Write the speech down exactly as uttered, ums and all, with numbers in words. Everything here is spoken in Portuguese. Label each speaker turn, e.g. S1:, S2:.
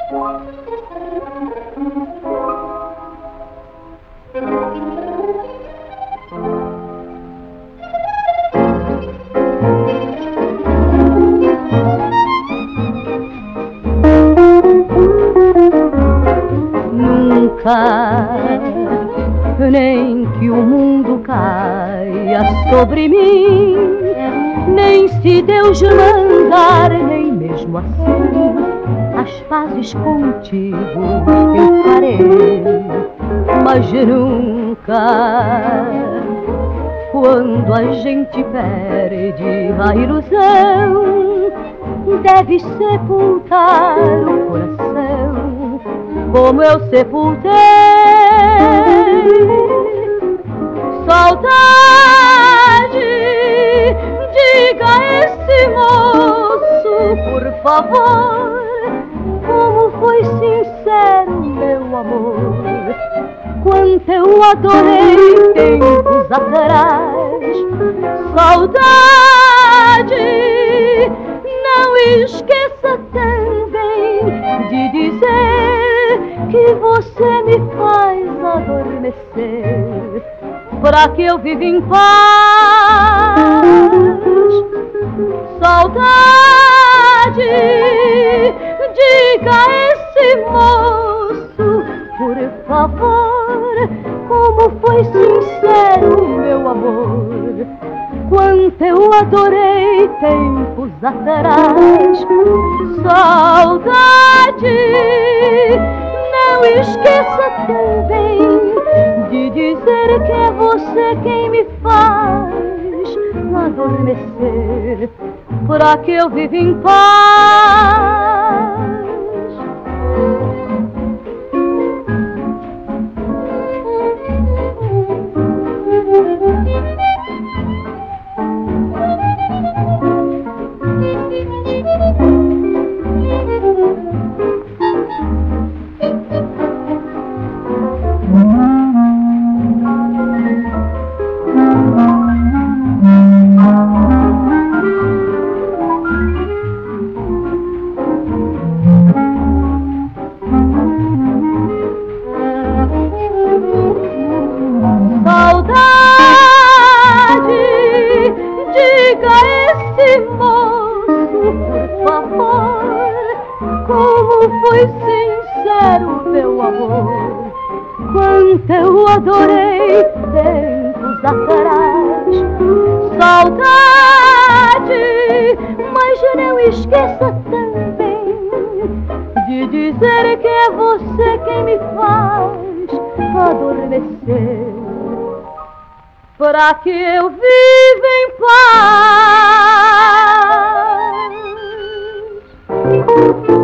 S1: Nunca, nem que o mundo caia sobre mim, nem se Deus mandar, nem mesmo assim, as pazes contigo eu farei. Mas nunca, quando a gente perde a ilusão, deve sepultar o coração como eu sepultei. Saudade, diga a esse moço, por favor, como foi sincero meu amor, quanto eu adorei tempos atrás. Saudade, não esqueça também de dizer que você me faz adormecer, pra que eu viva em paz. Saudade, diga a esse moço, por favor, como foi sincero meu amor, quanto eu adorei tempos atrás. Saudade, não esqueça também de dizer que é você quem me faz adormecer, pra que eu viva em paz. Diga a esse moço, por favor, como foi sincero meu amor, quanto eu adorei tempos atrás. Saudade, mas não esqueça também de dizer que é você quem me faz adormecer, para que eu viva em paz.